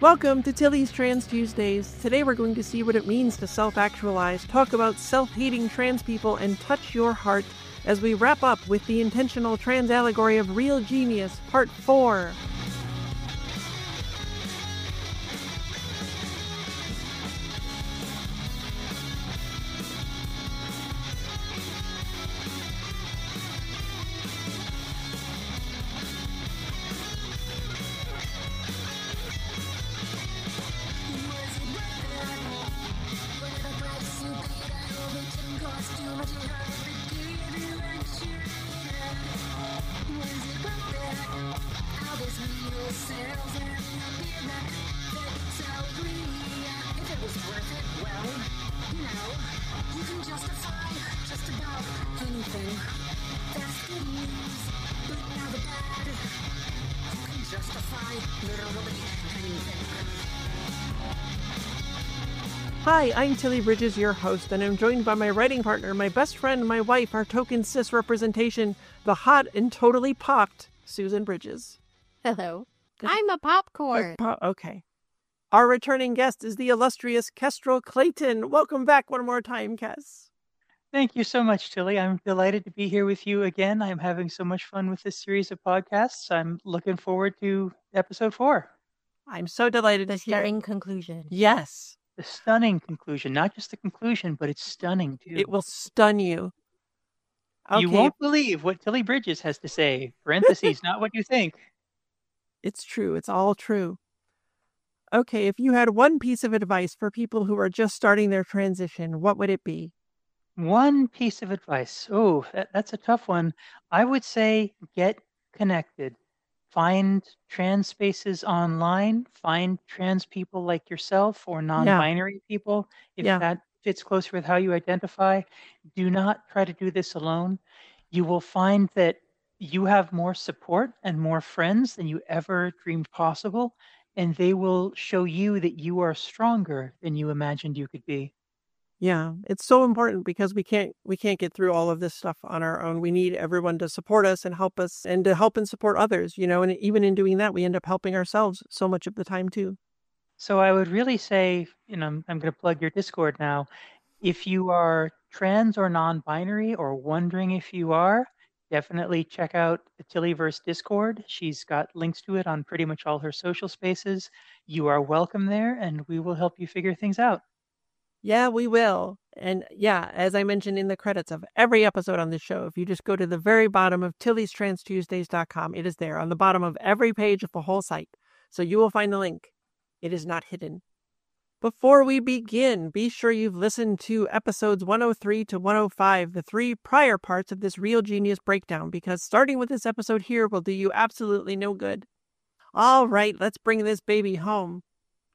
Welcome to Tilly's Trans Tuesdays. Today we're going to see what it means to self-actualize, talk about self-hating trans people, and touch your heart as we wrap up with the intentional trans allegory of Real Genius, Part 4. Hi, I'm Tilly Bridges, your host, and I'm joined by my writing partner, my best friend, my wife, our token cis representation, the hot and totally popped Susan Bridges. Hello. I'm a popcorn. Okay. Our returning guest is the illustrious Kestrel Clayton. Welcome back one more time, Kes. Thank you so much, Tilly. I'm delighted to be here with you again. I'm having so much fun with this series of podcasts. I'm looking forward to episode 4. I'm so delighted The to hear. stirring conclusion. Yes. The stunning conclusion. Not just the conclusion, but it's stunning, too. It will stun you. Okay. You won't believe what Tilly Bridges has to say. Parentheses, not what you think. It's true. It's all true. Okay, if you had one piece of advice for people who are just starting their transition, what would it be? One piece of advice. Oh, that's a tough one. I would say get connected. Find trans spaces online. Find trans people like yourself or non-binary people, if that fits closer with how you identify. Do not try to do this alone. You will find that you have more support and more friends than you ever dreamed possible, and they will show you that you are stronger than you imagined you could be. Yeah, it's so important because we can't get through all of this stuff on our own. We need everyone to support us and help us and to help and support others, and even in doing that, we end up helping ourselves so much of the time too. So I would really say, I'm going to plug your Discord now. If you are trans or non-binary or wondering if you are, definitely check out the Tillyverse Discord. She's got links to it on pretty much all her social spaces. You are welcome there, and we will help you figure things out. Yeah, we will. And yeah, as I mentioned in the credits of every episode on this show, if you just go to the very bottom of TillysTransTuesdays.com, it is there on the bottom of every page of the whole site. So you will find the link. It is not hidden. Before we begin, be sure you've listened to episodes 103 to 105, the 3 prior parts of this Real Genius breakdown, because starting with this episode here will do you absolutely no good. All right, let's bring this baby home.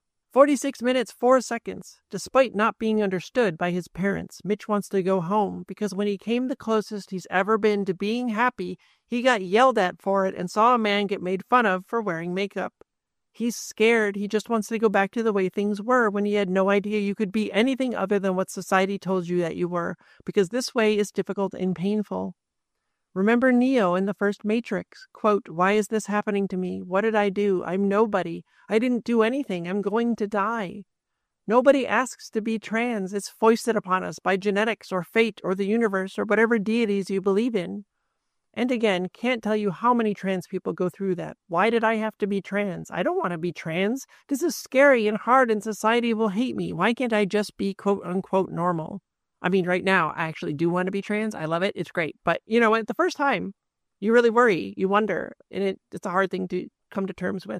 46 minutes, 4 seconds. Despite not being understood by his parents, Mitch wants to go home because when he came the closest he's ever been to being happy, he got yelled at for it and saw a man get made fun of for wearing makeup. He's scared. He just wants to go back to the way things were when he had no idea you could be anything other than what society told you that you were, because this way is difficult and painful. Remember Neo in the first Matrix, quote, "Why is this happening to me? What did I do? I'm nobody. I didn't do anything. I'm going to die." Nobody asks to be trans. It's foisted upon us by genetics or fate or the universe or whatever deities you believe in. And again, can't tell you how many trans people go through that. Why did I have to be trans? I don't want to be trans. This is scary and hard and society will hate me. Why can't I just be quote unquote normal? I mean, right now, I actually do want to be trans. I love it. It's great. But, the first time, you really worry. You wonder. And it's a hard thing to come to terms with.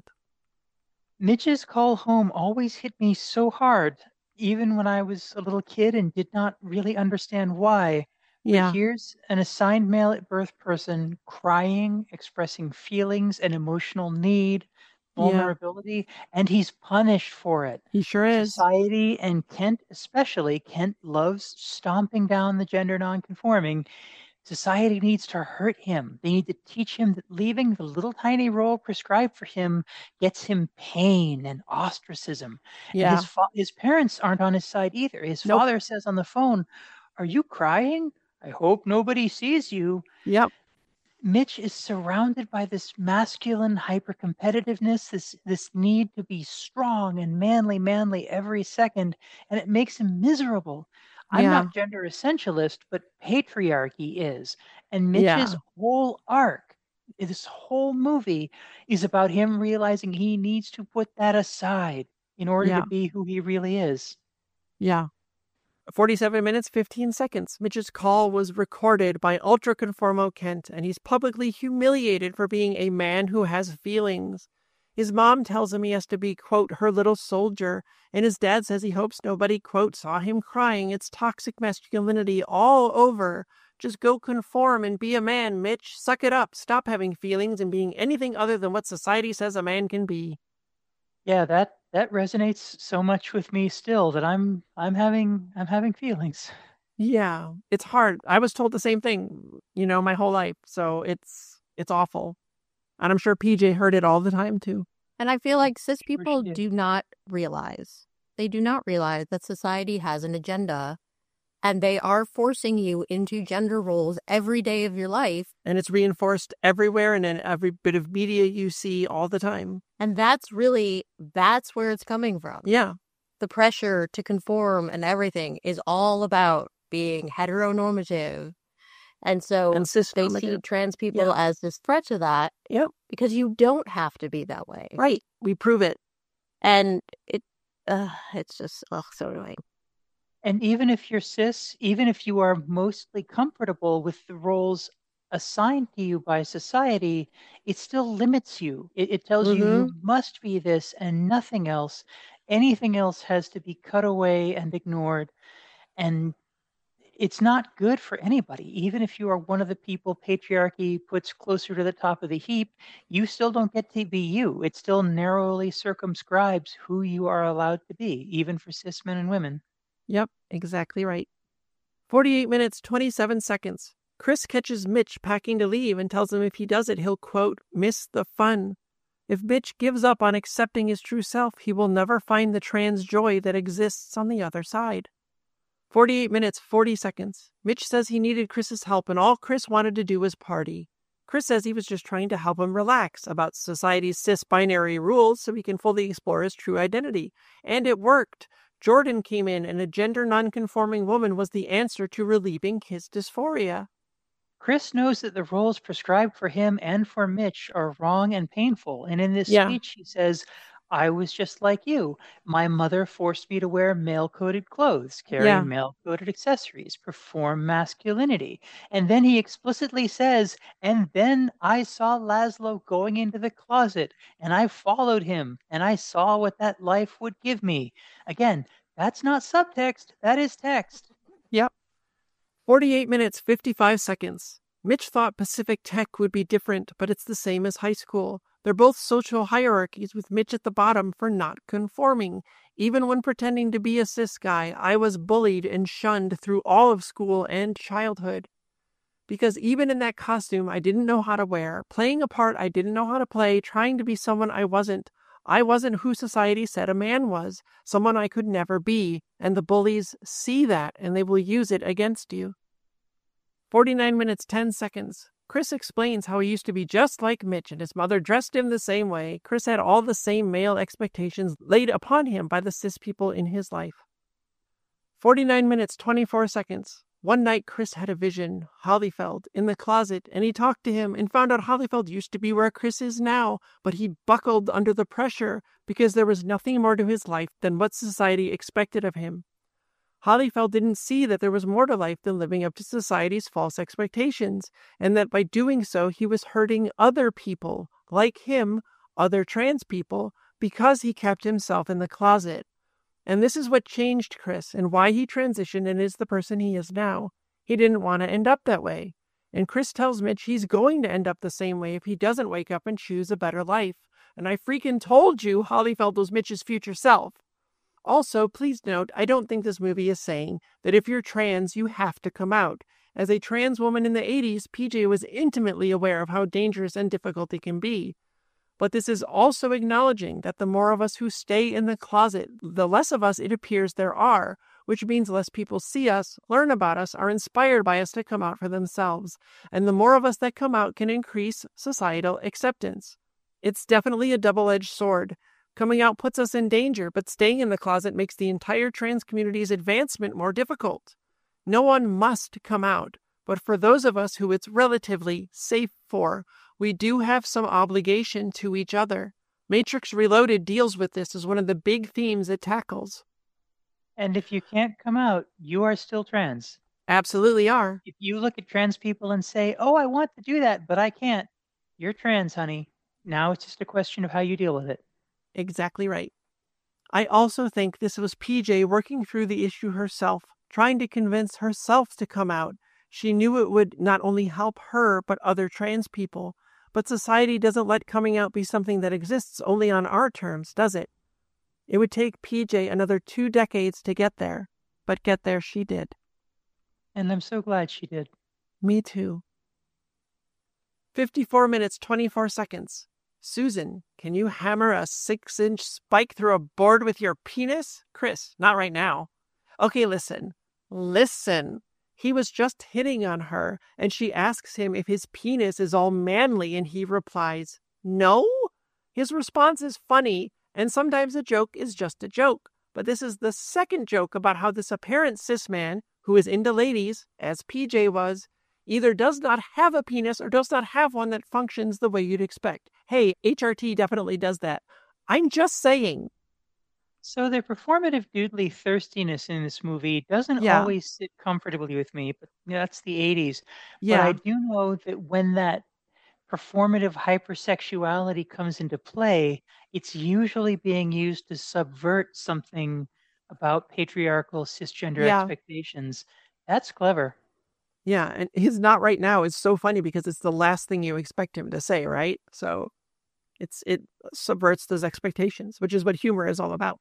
Mitch's call home always hit me so hard, even when I was a little kid and did not really understand why. Yeah. But here's an assigned male at birth person crying, expressing feelings and emotional need, vulnerability, and he's punished for it. He sure is. Society and Kent especially, Kent loves stomping down the gender nonconforming. Society needs to hurt him. They need to teach him that leaving the little tiny role prescribed for him gets him pain and ostracism. Yeah. And his parents aren't on his side either. His father says on the phone, "Are you crying? I hope nobody sees you." Yep. Mitch is surrounded by this masculine hypercompetitiveness, this need to be strong and manly every second, and it makes him miserable. I'm Yeah. not gender essentialist, but patriarchy is. And Mitch's Yeah. whole arc, this whole movie, is about him realizing he needs to put that aside in order to Yeah. be who he really is. Yeah. 47 minutes, 15 seconds. Mitch's call was recorded by Ultra Conformo Kent, and he's publicly humiliated for being a man who has feelings. His mom tells him he has to be, quote, her little soldier, and his dad says he hopes nobody, quote, saw him crying. It's toxic masculinity all over. Just go conform and be a man, Mitch. Suck it up. Stop having feelings and being anything other than what society says a man can be. Yeah, that resonates so much with me still that I'm having feelings. Yeah, it's hard. I was told the same thing, my whole life. So it's awful. And I'm sure PJ heard it all the time too. And I feel like cis Sure people she did. do not realize. They do not realize that society has an agenda and they are forcing you into gender roles every day of your life. And it's reinforced everywhere and in every bit of media you see all the time. And that's where it's coming from. Yeah. The pressure to conform and everything is all about being heteronormative. And so And they see cisnormative. trans people as this threat to that. Yep. Because you don't have to be that way. Right. We prove it. And it's just so annoying. And even if you're cis, even if you are mostly comfortable with the roles assigned to you by society, it still limits you. It tells you you must be this and nothing else. Anything else has to be cut away and ignored. And it's not good for anybody. Even if you are one of the people patriarchy puts closer to the top of the heap, you still don't get to be you. It still narrowly circumscribes who you are allowed to be, even for cis men and women. Yep, exactly right. 48 minutes, 27 seconds. Chris catches Mitch packing to leave and tells him if he does it, he'll, quote, miss the fun. If Mitch gives up on accepting his true self, he will never find the trans joy that exists on the other side. 48 minutes, 40 seconds. Mitch says he needed Chris's help and all Chris wanted to do was party. Chris says he was just trying to help him relax about society's cis-binary rules so he can fully explore his true identity. And it worked. Jordan came in and a gender non-conforming woman was the answer to relieving his dysphoria. Chris knows that the roles prescribed for him and for Mitch are wrong and painful. And in this speech, he says, I was just like you. My mother forced me to wear male-coded clothes, carry male-coded accessories, perform masculinity. And then he explicitly says, and then I saw Laszlo going into the closet, and I followed him, and I saw what that life would give me. Again, that's not subtext, that is text. Yep. 48 minutes, 55 seconds. Mitch thought Pacific Tech would be different, but it's the same as high school. They're both social hierarchies with Mitch at the bottom for not conforming. Even when pretending to be a cis guy, I was bullied and shunned through all of school and childhood. Because even in that costume I didn't know how to wear, playing a part I didn't know how to play, trying to be someone I wasn't who society said a man was, someone I could never be, and the bullies see that and they will use it against you. 49 minutes, 10 seconds. Chris explains how he used to be just like Mitch and his mother dressed him the same way. Chris had all the same male expectations laid upon him by the cis people in his life. 49 minutes, 24 seconds. One night, Chris had a vision, Hollyfeld, in the closet, and he talked to him and found out Hollyfeld used to be where Chris is now, but he buckled under the pressure because there was nothing more to his life than what society expected of him. Hollyfeld didn't see that there was more to life than living up to society's false expectations, and that by doing so, he was hurting other people, like him, other trans people, because he kept himself in the closet. And this is what changed Chris and why he transitioned and is the person he is now. He didn't want to end up that way. And Chris tells Mitch he's going to end up the same way if he doesn't wake up and choose a better life. And I freaking told you Hollyfeld was Mitch's future self. Also, please note, I don't think this movie is saying that if you're trans, you have to come out. As a trans woman in the 80s, PJ was intimately aware of how dangerous and difficult it can be. But this is also acknowledging that the more of us who stay in the closet, the less of us it appears there are, which means less people see us, learn about us, are inspired by us to come out for themselves. And the more of us that come out can increase societal acceptance. It's definitely a double-edged sword. Coming out puts us in danger, but staying in the closet makes the entire trans community's advancement more difficult. No one must come out, but for those of us who it's relatively safe for, we do have some obligation to each other. Matrix Reloaded deals with this as one of the big themes it tackles. And if you can't come out, you are still trans. Absolutely are. If you look at trans people and say, "Oh, I want to do that, but I can't," you're trans, honey. Now it's just a question of how you deal with it. Exactly right. I also think this was PJ working through the issue herself, trying to convince herself to come out. She knew it would not only help her, but other trans people. But society doesn't let coming out be something that exists only on our terms, does it? It would take PJ another 2 decades to get there, but get there she did. And I'm so glad she did. Me too. 54 minutes, 24 seconds. Susan, can you hammer a 6-inch spike through a board with your penis? Chris, not right now. Okay, listen. He was just hitting on her, and she asks him if his penis is all manly, and he replies, no? His response is funny, and sometimes a joke is just a joke. But this is the second joke about how this apparent cis man, who is into ladies, as PJ was, either does not have a penis or does not have one that functions the way you'd expect. Hey, HRT definitely does that. I'm just saying. So the performative doodly thirstiness in this movie doesn't Yeah. always sit comfortably with me, but that's the 80s. Yeah. But I do know that when that performative hypersexuality comes into play, it's usually being used to subvert something about patriarchal cisgender Yeah. expectations. That's clever. Yeah, and his not right now is so funny because it's the last thing you expect him to say, right? So it subverts those expectations, which is what humor is all about.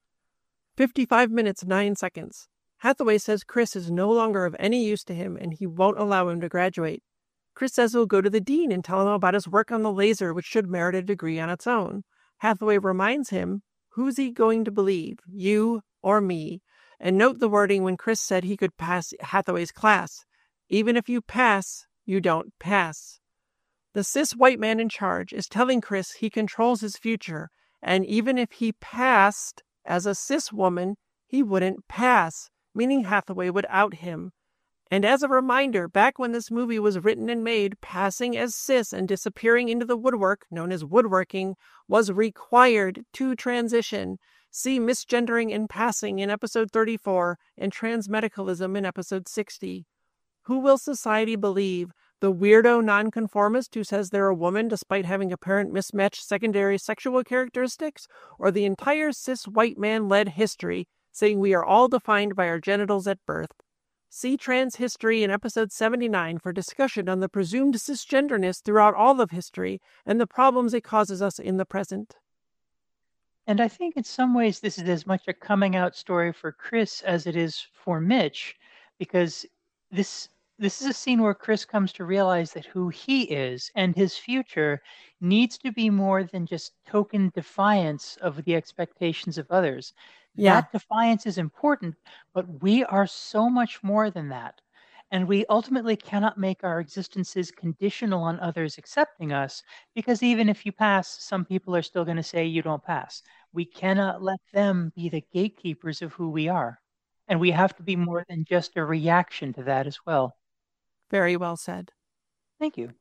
55 minutes, 9 seconds. Hathaway says Chris is no longer of any use to him and he won't allow him to graduate. Chris says he'll go to the dean and tell him about his work on the laser, which should merit a degree on its own. Hathaway reminds him, who's he going to believe, you or me? And note the wording when Chris said he could pass Hathaway's class. Even if you pass, you don't pass. The cis white man in charge is telling Chris he controls his future, and even if he passed as a cis woman, he wouldn't pass, meaning Hathaway would out him. And as a reminder, back when this movie was written and made, passing as cis and disappearing into the woodwork, known as woodworking, was required to transition. See misgendering and passing in episode 34 and transmedicalism in episode 60. Who will society believe? The weirdo nonconformist who says they're a woman despite having apparent mismatched secondary sexual characteristics? Or the entire cis white man-led history saying we are all defined by our genitals at birth? See Trans History in episode 79 for discussion on the presumed cisgenderness throughout all of history and the problems it causes us in the present. And I think in some ways this is as much a coming out story for Chris as it is for Mitch, because this is a scene where Chris comes to realize that who he is and his future needs to be more than just token defiance of the expectations of others. Yeah. That defiance is important, but we are so much more than that. And we ultimately cannot make our existences conditional on others accepting us, because even if you pass, some people are still going to say you don't pass. We cannot let them be the gatekeepers of who we are. And we have to be more than just a reaction to that as well. Very well said. Thank you.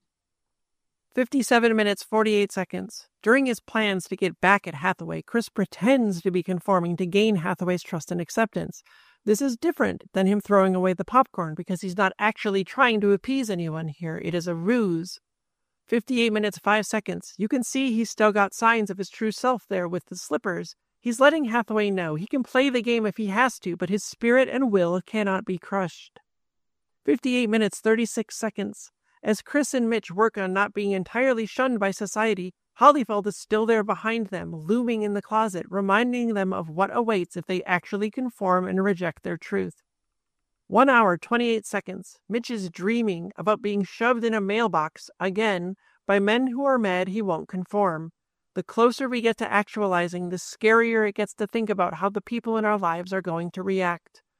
57 minutes, 48 seconds. During his plans to get back at Hathaway, Chris pretends to be conforming to gain Hathaway's trust and acceptance. This is different than him throwing away the popcorn because he's not actually trying to appease anyone here. It is a ruse. 58 minutes, 5 seconds. You can see he's still got signs of his true self there with the slippers. He's letting Hathaway know he can play the game if he has to, but his spirit and will cannot be crushed. 58 minutes, 36 seconds. As Chris and Mitch work on not being entirely shunned by society, Holyfeld is still there behind them, looming in the closet, reminding them of what awaits if they actually conform and reject their truth. 1 hour, 28 seconds. Mitch is dreaming about being shoved in a mailbox, again, by men who are mad he won't conform. The closer we get to actualizing, the scarier it gets to think about how the people in our lives are going to react.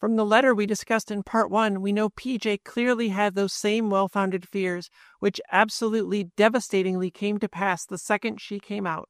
From the letter we discussed in part 1, we know PJ clearly had those same well-founded fears, which absolutely devastatingly came to pass the second she came out.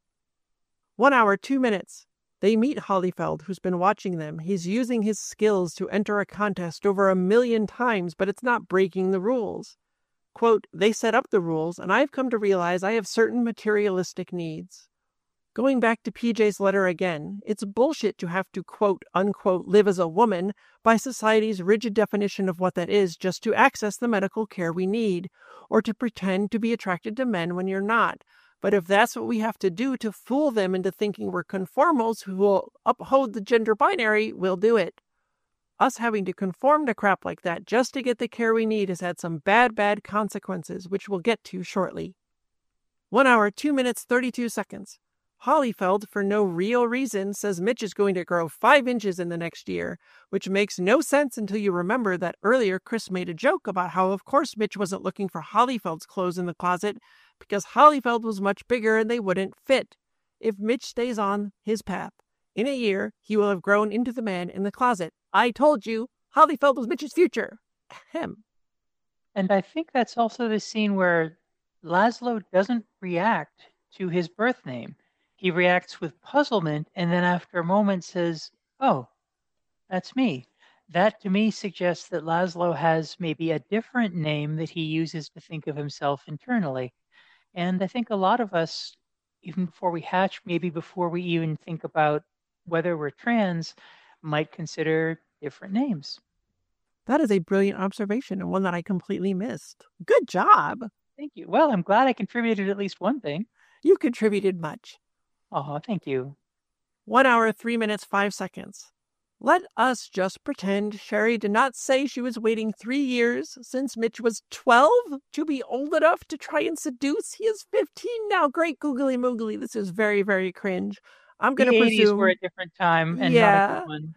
1 hour, 2 minutes. They meet Holyfeld, who's been watching them. He's using his skills to enter a contest over 1 million times, but it's not breaking the rules. Quote, they set up the rules, and I've come to realize I have certain materialistic needs. Going back to PJ's letter again, it's bullshit to have to quote, unquote, live as a woman by society's rigid definition of what that is just to access the medical care we need, or to pretend to be attracted to men when you're not. But if that's what we have to do to fool them into thinking we're conformals who will uphold the gender binary, we'll do it. Us having to conform to crap like that just to get the care we need has had some bad consequences, which we'll get to shortly. 1 hour, 2 minutes, 32 seconds. Holyfeld, for no real reason, says Mitch is going to grow 5 inches in the next year, which makes no sense until you remember that earlier Chris made a joke about how, of course, Mitch wasn't looking for Holyfeld's clothes in the closet because Holyfeld was much bigger and they wouldn't fit. If Mitch stays on his path, in a year, he will have grown into the man in the closet. I told you, Holyfeld was Mitch's future. Ahem. And I think that's also the scene where Laszlo doesn't react to his birth name. He reacts with puzzlement and then after a moment says, oh, that's me. That to me suggests that Laszlo has maybe a different name that he uses to think of himself internally. And I think a lot of us, even before we hatch, maybe before we even think about whether we're trans, might consider different names. That is a brilliant observation and one that I completely missed. Good job. Thank you. Well, I'm glad I contributed at least one thing. You contributed much. Oh, thank you. 1 hour, 3 minutes, 5 seconds. Let us just pretend Sherry did not say she was waiting 3 years since Mitch was 12 to be old enough to try and seduce. He is 15 now. Great googly moogly. This is very, very cringe. I'm going to presume 80s were a different time and not a good one.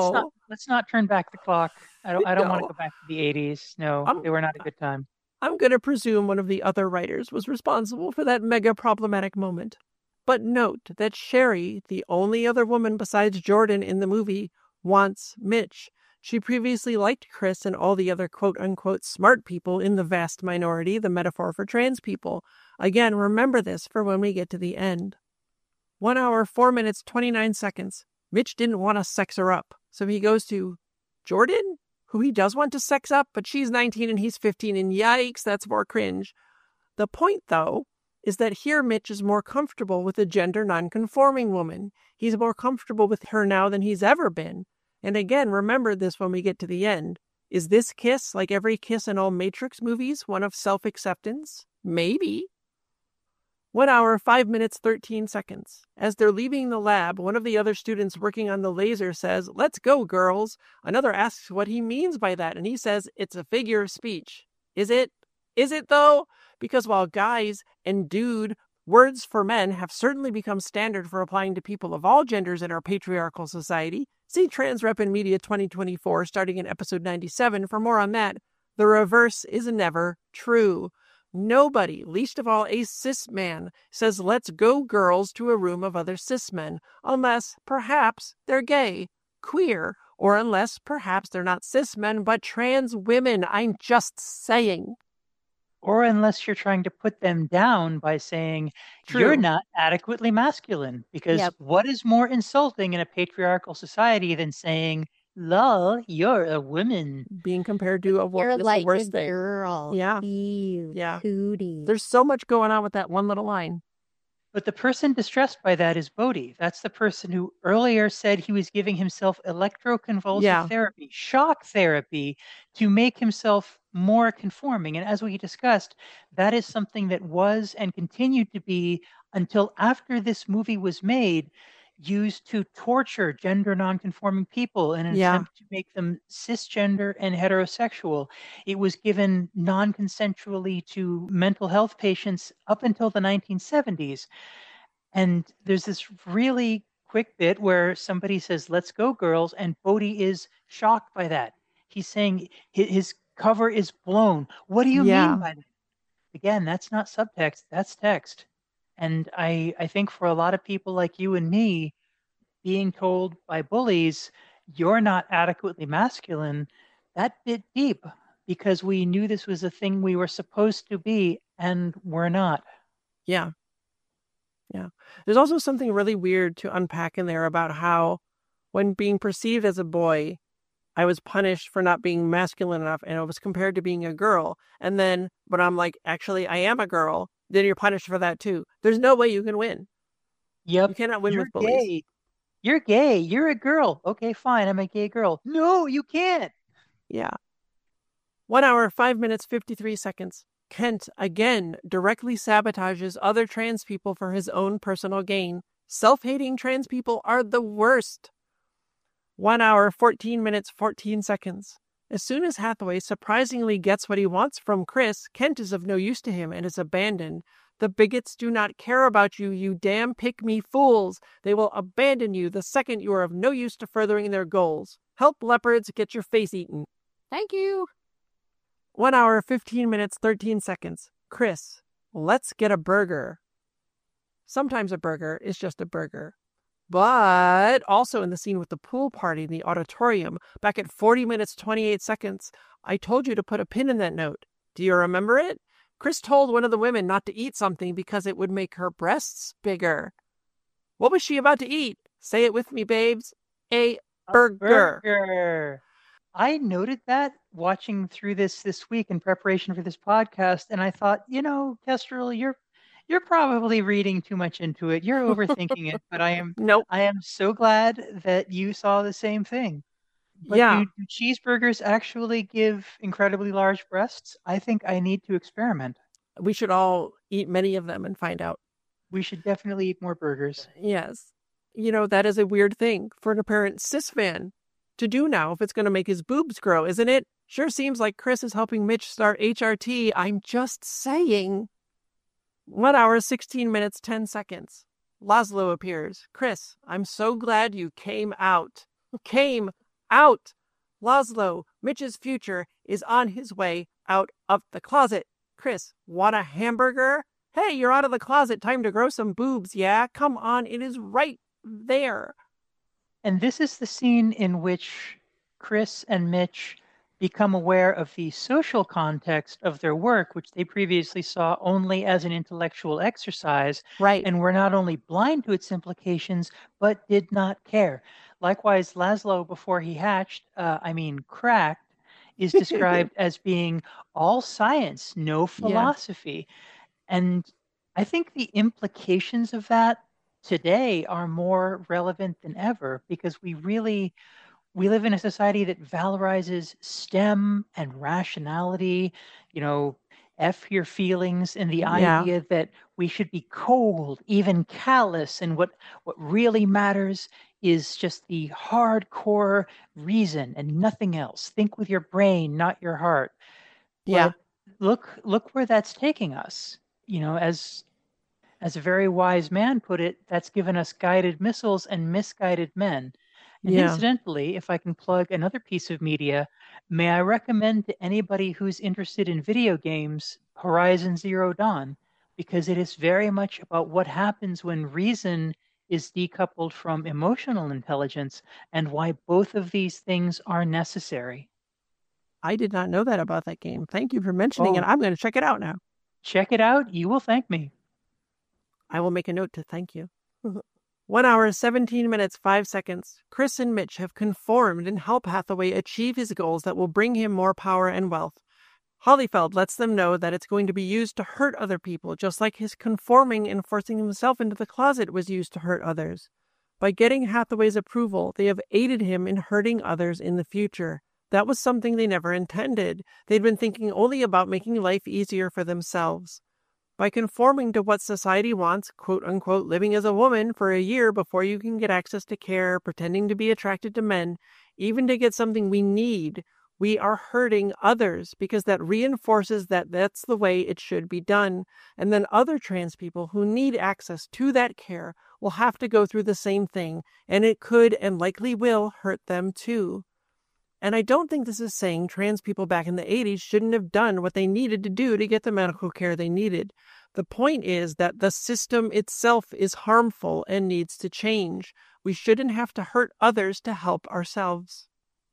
Let's not turn back the clock. I don't want to go back to the 80s. No, they were not a good time. I'm going to presume one of the other writers was responsible for that mega problematic moment. But note that Sherry, the only other woman besides Jordan in the movie, wants Mitch. She previously liked Chris and all the other quote-unquote smart people in the vast minority, the metaphor for trans people. Again, remember this for when we get to the end. 1 hour, 4 minutes, 29 seconds. Mitch didn't want to sex her up, so he goes to Jordan, who he does want to sex up, but she's 19 and he's 15, and yikes, that's more cringe. The point, though, is that here Mitch is more comfortable with a gender non-conforming woman. He's more comfortable with her now than he's ever been. And again, remember this when we get to the end. Is this kiss, like every kiss in all Matrix movies, one of self-acceptance? Maybe. 1 hour, 5 minutes, 13 seconds. As they're leaving the lab, one of the other students working on the laser says, "Let's go, girls." Another asks what he means by that, and he says, "It's a figure of speech." Is it? Is it, though? Because while guys and dude words for men have certainly become standard for applying to people of all genders in our patriarchal society, see Trans Rep in Media 2024 starting in episode 97 for more on that. The reverse is never true. Nobody, least of all a cis man, says let's go girls to a room of other cis men, unless perhaps they're gay, queer, or unless perhaps they're not cis men but trans women. I'm just saying. Or unless you're trying to put them down by saying you're not adequately masculine. Because what is more insulting in a patriarchal society than saying, lol, you're a woman? Being compared to a woman is like the worst a thing. Girl. Yeah. Ew, yeah. Cootie. There's so much going on with that one little line. But the person distressed by that is Bodhi. That's the person who earlier said he was giving himself electroconvulsive therapy, shock therapy, to make himself more conforming. And as we discussed, that is something that was and continued to be until after this movie was made, used to torture gender nonconforming people in an attempt to make them cisgender and heterosexual. It was given non-consensually to mental health patients up until the 1970s. And there's this really quick bit where somebody says, "Let's go, girls," and Bodhi is shocked by that. He's saying his cover is blown. What do you mean by that? Again, that's not subtext, that's text. And I think for a lot of people like you and me, being told by bullies, you're not adequately masculine, that bit deep because we knew this was a thing we were supposed to be and we're not. Yeah. Yeah. There's also something really weird to unpack in there about how, when being perceived as a boy, I was punished for not being masculine enough and it was compared to being a girl. And then, but I'm like, actually, I am a girl. Then you're punished for that too. There's no way you can win. You Yep, cannot win you're with bullies. gay. You're gay. You're a girl. Okay, fine. I'm a gay girl. No, you can't. Yeah. 1 hour, 5 minutes, 53 seconds. Kent again directly sabotages other trans people for his own personal gain. Self-hating trans people are the worst. 1 hour, 14 minutes, 14 seconds. As soon as Hathaway surprisingly gets what he wants from Chris, Kent is of no use to him and is abandoned. The bigots do not care about you, you damn pick-me fools. They will abandon you the second you are of no use to furthering their goals. Help leopards get your face eaten. Thank you. 1 hour, 15 minutes, 13 seconds. Chris, let's get a burger. Sometimes a burger is just a burger. But also in the scene with the pool party in the auditorium, back at 40 minutes, 28 seconds, I told you to put a pin in that note. Do you remember it? Chris told one of the women not to eat something because it would make her breasts bigger. What was she about to eat? Say it with me, babes. A burger. Burger. I noted that watching through this week in preparation for this podcast, and I thought, Kestrel, you're probably reading too much into it. You're overthinking it, but Nope. I am so glad that you saw the same thing. But Yeah. do cheeseburgers actually give incredibly large breasts? I think I need to experiment. We should all eat many of them and find out. We should definitely eat more burgers. Yes. That is a weird thing for an apparent cis man to do now if it's going to make his boobs grow, isn't it? Sure seems like Chris is helping Mitch start HRT. I'm just saying. 1 hour, 16 minutes, 10 seconds. Laszlo appears. Chris, I'm so glad you came out. Came out. Laszlo, Mitch's future is on his way out of the closet. Chris, want a hamburger? Hey, you're out of the closet. Time to grow some boobs, yeah? Come on, it is right there. And this is the scene in which Chris and Mitch become aware of the social context of their work, which they previously saw only as an intellectual exercise, Right. and were not only blind to its implications, but did not care. Likewise, Laszlo, before he cracked, is described as being all science, no philosophy. And I think the implications of that today are more relevant than ever because we live in a society that valorizes STEM and rationality, F your feelings, and the idea that we should be cold, even callous, and what really matters is just the hardcore reason and nothing else. Think with your brain, not your heart. Yeah. But look where that's taking us. As a very wise man put it, that's given us guided missiles and misguided men. And incidentally, if I can plug another piece of media, may I recommend to anybody who's interested in video games Horizon Zero Dawn, because it is very much about what happens when reason is decoupled from emotional intelligence and why both of these things are necessary. I did not know that about that game. Thank you for mentioning it. I'm going to check it out now. Check it out. You will thank me. I will make a note to thank you. 1 hour, 17 minutes, 5 seconds. Chris and Mitch have conformed and help Hathaway achieve his goals that will bring him more power and wealth. Holyfeld lets them know that it's going to be used to hurt other people, just like his conforming and forcing himself into the closet was used to hurt others. By getting Hathaway's approval, they have aided him in hurting others in the future. That was something they never intended. They'd been thinking only about making life easier for themselves. By conforming to what society wants, quote-unquote, living as a woman for a year before you can get access to care, pretending to be attracted to men, even to get something we need, we are hurting others because that reinforces that that's the way it should be done. And then other trans people who need access to that care will have to go through the same thing, and it could and likely will hurt them too. And I don't think this is saying trans people back in the 80s shouldn't have done what they needed to do to get the medical care they needed. The point is that the system itself is harmful and needs to change. We shouldn't have to hurt others to help ourselves.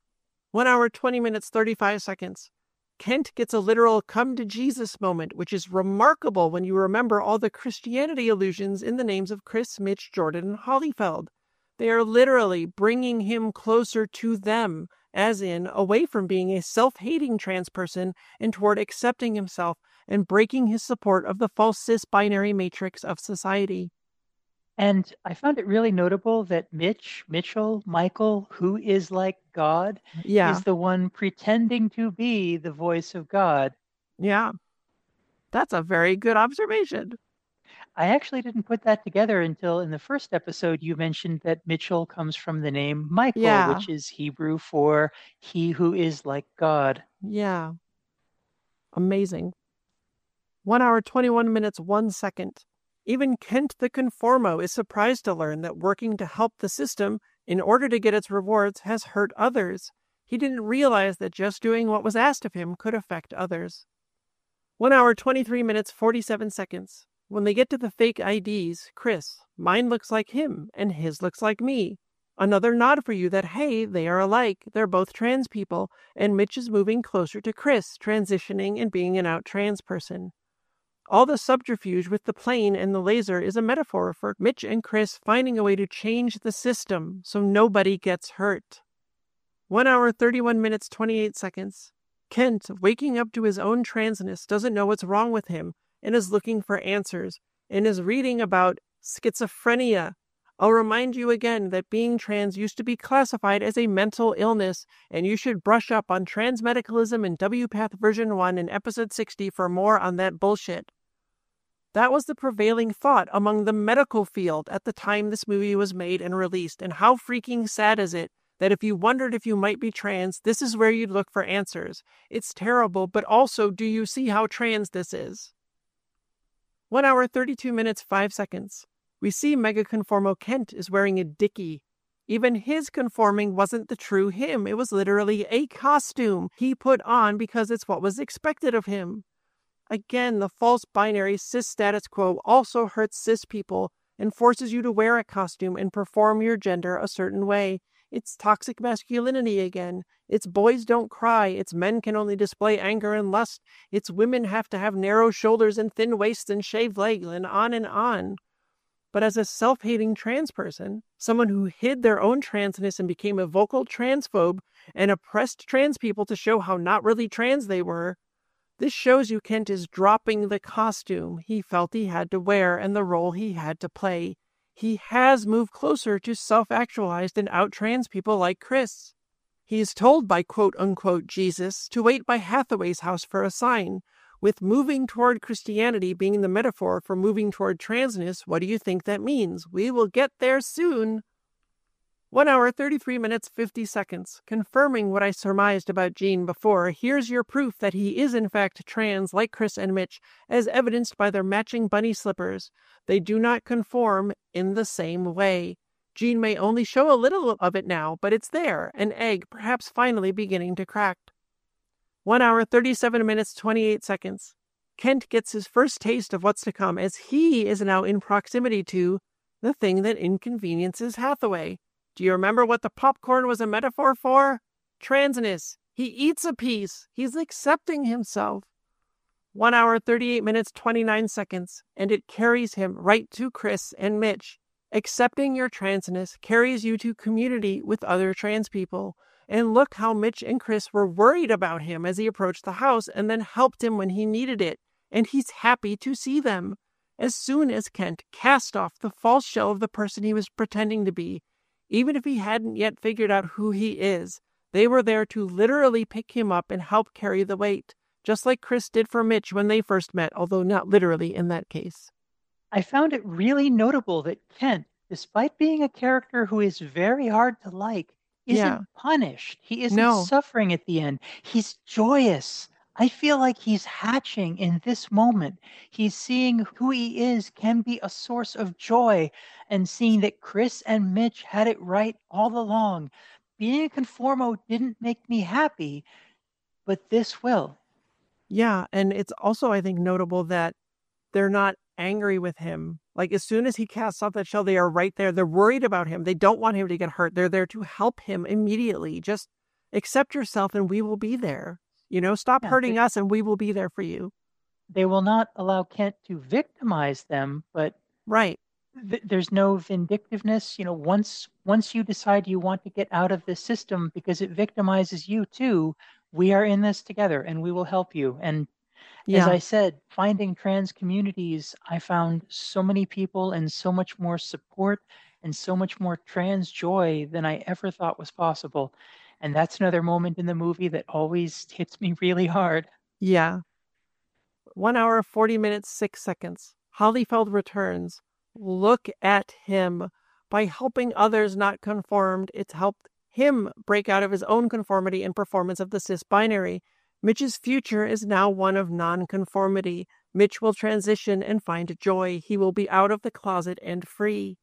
1 hour, 20 minutes, 35 seconds. Kent gets a literal come to Jesus moment, which is remarkable when you remember all the Christianity allusions in the names of Chris, Mitch, Jordan, and Hollyfeld. They are literally bringing him closer to them, as in away from being a self-hating trans person and toward accepting himself and breaking his support of the false cis-binary matrix of society. And I found it really notable that Mitchell, Michael, who is like God, Yeah, is the one pretending to be the voice of God. yeah. That's a very good observation. I actually didn't put that together until in the first episode you mentioned that Mitchell comes from the name Michael, Yeah, which is Hebrew for he who is like God. yeah. Amazing. 1 hour, 21 minutes, 1 second. Even Kent the Conformo is surprised to learn that working to help the system in order to get its rewards has hurt others. He didn't realize that just doing what was asked of him could affect others. 1 hour, 23 minutes, 47 seconds. When they get to the fake IDs, Chris, mine looks like him and his looks like me. Another nod for you that, hey, they are alike. They're both trans people, and Mitch is moving closer to Chris, transitioning and being an out trans person. All the subterfuge with the plane and the laser is a metaphor for Mitch and Chris finding a way to change the system so nobody gets hurt. 1 hour, 31 minutes, 28 seconds. Kent, waking up to his own transness, doesn't know what's wrong with him and is looking for answers and is reading about schizophrenia. I'll remind you again that being trans used to be classified as a mental illness, and you should brush up on transmedicalism in WPATH version 1 in episode 60 for more on that bullshit. That was the prevailing thought among the medical field at the time this movie was made and released, and how freaking sad is it that if you wondered if you might be trans, this is where you'd look for answers. It's terrible, but also, do you see how trans this is? 1 hour, 32 minutes, 5 seconds. We see Mega Conformo Kent is wearing a dickie. Even his conforming wasn't the true him. It was literally a costume he put on because it's what was expected of him. Again, the false binary cis status quo also hurts cis people and forces you to wear a costume and perform your gender a certain way. It's toxic masculinity again. It's boys don't cry. It's men can only display anger and lust. It's women have to have narrow shoulders and thin waists and shaved legs and on and on. But as a self-hating trans person, someone who hid their own transness and became a vocal transphobe and oppressed trans people to show how not really trans they were, this shows you Kent is dropping the costume he felt he had to wear and the role he had to play. He has moved closer to self-actualized and out trans people like Chris. He is told by quote-unquote Jesus to wait by Hathaway's house for a sign. With moving toward Christianity being the metaphor for moving toward transness, what do you think that means? We will get there soon. 1 hour, 33 minutes, 50 seconds. Confirming what I surmised about Gene before, here's your proof that he is in fact trans like Chris and Mitch, as evidenced by their matching bunny slippers. They do not conform in the same way. Gene may only show a little of it now, but it's there, an egg perhaps finally beginning to crack. 1 hour, 37 minutes, 28 seconds. Kent gets his first taste of what's to come as he is now in proximity to the thing that inconveniences Hathaway. Do you remember what the popcorn was a metaphor for? Transness. He eats a piece. He's accepting himself. 1 hour, 38 minutes, 29 seconds, and it carries him right to Chris and Mitch. Accepting your transness carries you to community with other trans people. And look how Mitch and Chris were worried about him as he approached the house and then helped him when he needed it. And he's happy to see them. As soon as Kent cast off the false shell of the person he was pretending to be, even if he hadn't yet figured out who he is, they were there to literally pick him up and help carry the weight, just like Chris did for Mitch when they first met, although not literally in that case. I found it really notable that Kent, despite being a character who is very hard to like, Yeah. isn't punished. He isn't No. suffering at the end. He's joyous. I feel like he's hatching in this moment. He's seeing who he is can be a source of joy and seeing that Chris and Mitch had it right all along. being a conformo didn't make me happy, but this will. Yeah, and it's also, I think, notable that they're not angry with him. Like, as soon as he casts off that shell, they are right there. They're worried about him. They don't want him to get hurt. They're there to help him immediately. Just accept yourself and we will be there. Stop Yeah, hurting us and we will be there for you. they will not allow Kent to victimize them, but Right. there's no vindictiveness. Once you decide you want to get out of this system because it victimizes you too, we are in this together and we will help you. And as Yeah. I said, finding trans communities, I found so many people and so much more support and so much more trans joy than I ever thought was possible. And that's another moment in the movie that always hits me really hard. Yeah. 1 hour, 40 minutes, 6 seconds. Holyfeld returns. Look at him. By helping others not conformed, it's helped him break out of his own conformity and performance of the cis binary. Mitch's future is now one of nonconformity. Mitch will transition and find joy. He will be out of the closet and free.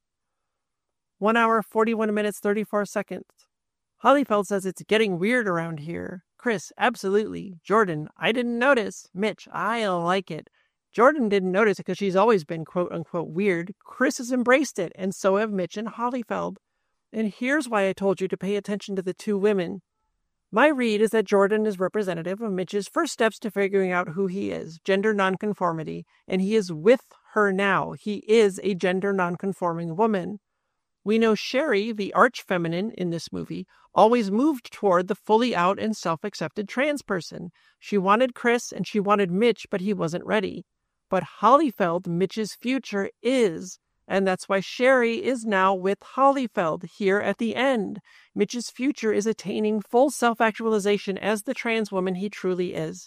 1 hour, 41 minutes, 34 seconds. Holyfeld says it's getting weird around here. Chris, absolutely. Jordan, I didn't notice. Mitch, I like it. Jordan didn't notice it because she's always been quote unquote weird. Chris has embraced it, and so have Mitch and Holyfeld. And here's why I told you to pay attention to the two women. My read is that Jordan is representative of Mitch's first steps to figuring out who he is, gender nonconformity, and he is with her now. He is a gender nonconforming woman. We know Sherry, the arch-feminine in this movie, always moved toward the fully out and self-accepted trans person. She wanted Chris and she wanted Mitch, but he wasn't ready. But Holyfeld, Mitch's future, is. And that's why Sherry is now with Holyfeld here at the end. Mitch's future is attaining full self-actualization as the trans woman he truly is.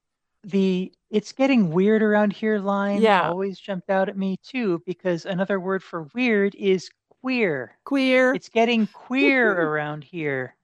The "it's getting weird around here" line Yeah. always jumped out at me too, because another word for weird is queer. Queer. It's getting queer around here.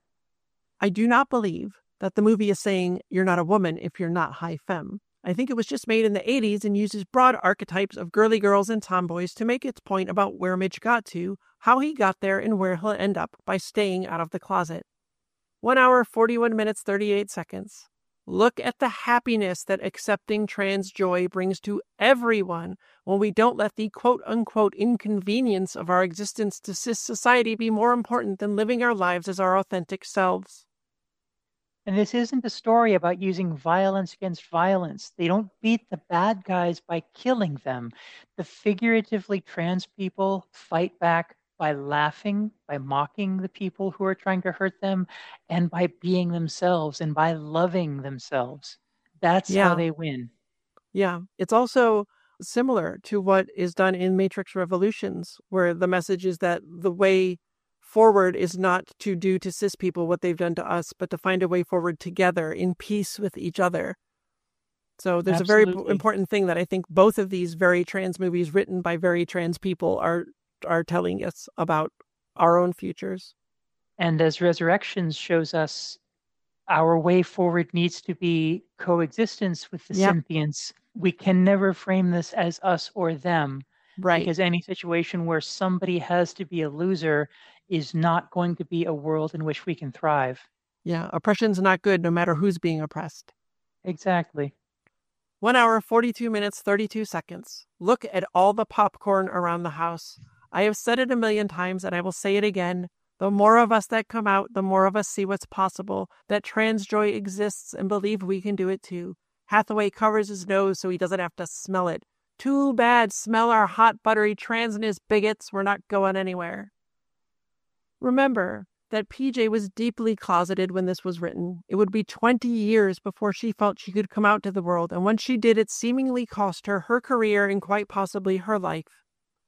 I do not believe that the movie is saying you're not a woman if you're not high femme. I think it was just made in the 80s and uses broad archetypes of girly girls and tomboys to make its point about where Mitch got to, how he got there, and where he'll end up by staying out of the closet. 1 hour, 41 minutes, 38 seconds. Look at the happiness that accepting trans joy brings to everyone when we don't let the quote-unquote inconvenience of our existence to cis society be more important than living our lives as our authentic selves. And this isn't a story about using violence against violence. They don't beat the bad guys by killing them. The figuratively trans people fight back by laughing, by mocking the people who are trying to hurt them, and by being themselves and by loving themselves. That's how they win. Yeah. It's also similar to what is done in Matrix Revolutions, where the message is that the way forward is not to do to cis people what they've done to us, but to find a way forward together in peace with each other. So there's Absolutely. a very important thing that I think both of these very trans movies written by very trans people are telling us about our own futures. And as Resurrections shows us, our way forward needs to be coexistence with the synthients. We can never frame this as us or them. Right. Because any situation where somebody has to be a loser is not going to be a world in which we can thrive. Yeah. Oppression's not good no matter who's being oppressed. Exactly. 1 hour, 42 minutes, 32 seconds. Look at all the popcorn around the house. I have said it a million times and I will say it again. The more of us that come out, the more of us see what's possible, that trans joy exists and believe we can do it too. Hathaway covers his nose so he doesn't have to smell it. Too bad, smell our hot, buttery transness bigots. We're not going anywhere. Remember that PJ was deeply closeted when this was written. It would be 20 years before she felt she could come out to the world, and when she did, it seemingly cost her her career and quite possibly her life.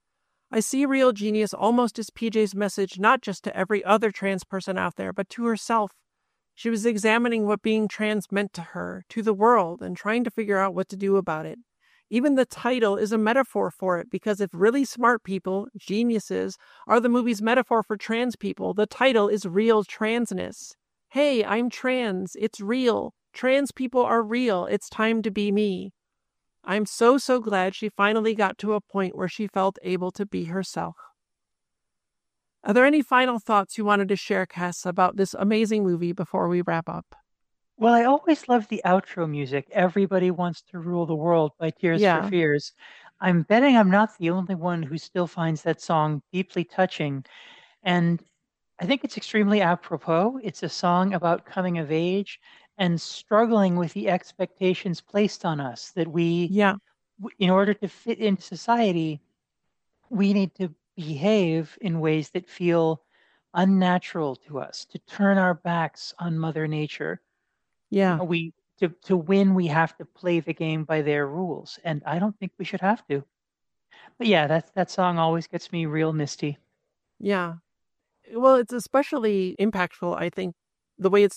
I see Real Genius almost as PJ's message not just to every other trans person out there, but to herself. She was examining what being trans meant to her, to the world, and trying to figure out what to do about it. Even the title is a metaphor for it, because if really smart people, geniuses, are the movie's metaphor for trans people, the title is Real Transness. Hey, I'm trans. It's real. Trans people are real. It's time to be me. I'm so glad she finally got to a point where she felt able to be herself. Are there any final thoughts you wanted to share, Cass, about this amazing movie before we wrap up? Well, I always love the outro music, "Everybody Wants to Rule the World" by Tears for Yeah. Fears. I'm betting I'm not the only one who still finds that song deeply touching, and I think it's extremely apropos. It's a song about coming of age and struggling with the expectations placed on us that Yeah. in order to fit into society, we need to behave in ways that feel unnatural to us, to turn our backs on Mother Nature. Yeah. We to win, we have to play the game by their rules, and I don't think we should have to. But yeah, that song always gets me real misty. Yeah. Well, it's especially impactful, I think, the way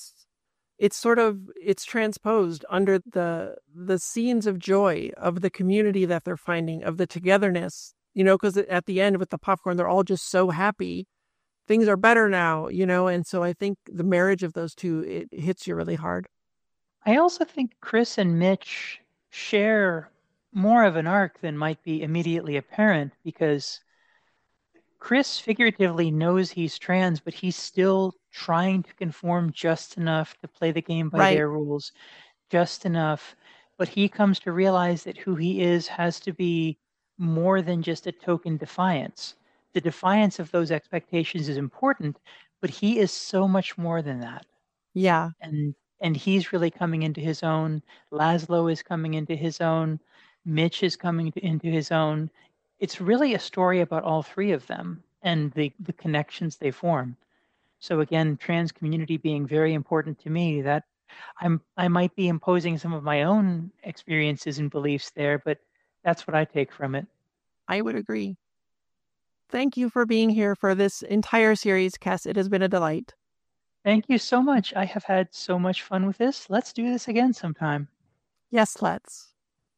it's transposed under the scenes of joy of the community that they're finding, of the togetherness, because at the end with the popcorn, they're all just so happy. Things are better now, and so I think the marriage of those two, it hits you really hard. I also think Chris and Mitch share more of an arc than might be immediately apparent because Chris figuratively knows he's trans, but he's still trying to conform just enough to play the game by Right. their rules, just enough. But he comes to realize that who he is has to be more than just a token defiance. The defiance of those expectations is important, but he is so much more than that. Yeah. And he's really coming into his own. Laszlo is coming into his own. Mitch is coming into his own. It's really a story about all three of them and the connections they form. So again, trans community being very important to me, that I might be imposing some of my own experiences and beliefs there, but that's what I take from it. I would agree. Thank you for being here for this entire series, Cass. It has been a delight. Thank you so much. I have had so much fun with this. Let's do this again sometime. Yes, let's.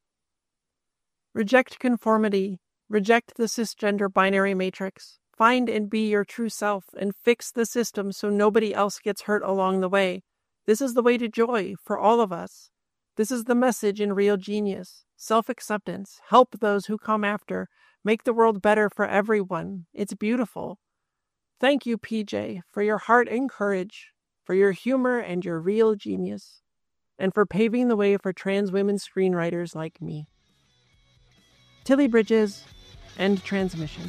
Reject conformity. Reject the cisgender binary matrix. Find and be your true self and fix the system so nobody else gets hurt along the way. This is the way to joy for all of us. This is the message in Real Genius. Self-acceptance. Help those who come after. Make the world better for everyone. It's beautiful. Thank you, PJ, for your heart and courage, for your humor and your real genius, and for paving the way for trans women screenwriters like me. Tilly Bridges, end transmission.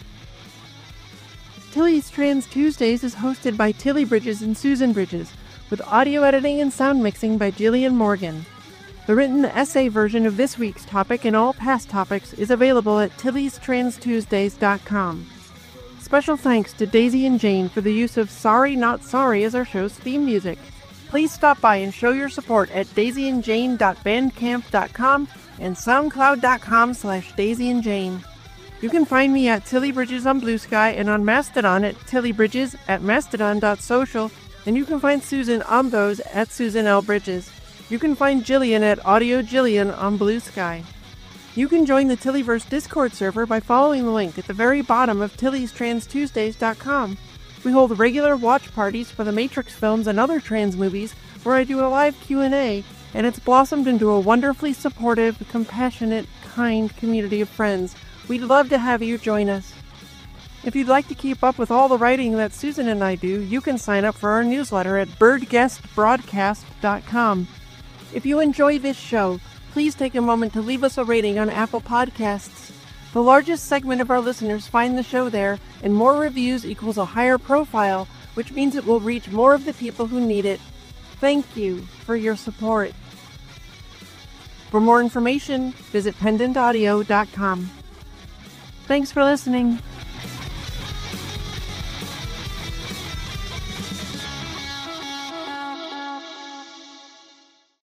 Tilly's Trans Tuesdays is hosted by Tilly Bridges and Susan Bridges, with audio editing and sound mixing by Jillian Morgan. The written essay version of this week's topic and all past topics is available at tillystranstuesdays.com. Special thanks to Daisy and Jane for the use of Sorry Not Sorry as our show's theme music. Please stop by and show your support at daisyandjane.bandcamp.com and soundcloud.com/daisyandjane. You can find me at Tilly Bridges on Blue Sky and on Mastodon at tillybridges at mastodon.social, and you can find Susan on those at Susan L. Bridges. You can find Jillian at Audio Jillian on Blue Sky. You can join the Tillyverse Discord server by following the link at the very bottom of tillystranstuesdays.com. We hold regular watch parties for the Matrix films and other trans movies where I do a live Q&A, and it's blossomed into a wonderfully supportive, compassionate, kind community of friends. We'd love to have you join us. If you'd like to keep up with all the writing that Susan and I do, you can sign up for our newsletter at birdguestbroadcast.com. If you enjoy this show, please take a moment to leave us a rating on Apple Podcasts. The largest segment of our listeners find the show there, and more reviews equals a higher profile, which means it will reach more of the people who need it. Thank you for your support. For more information, visit pendantaudio.com. Thanks for listening.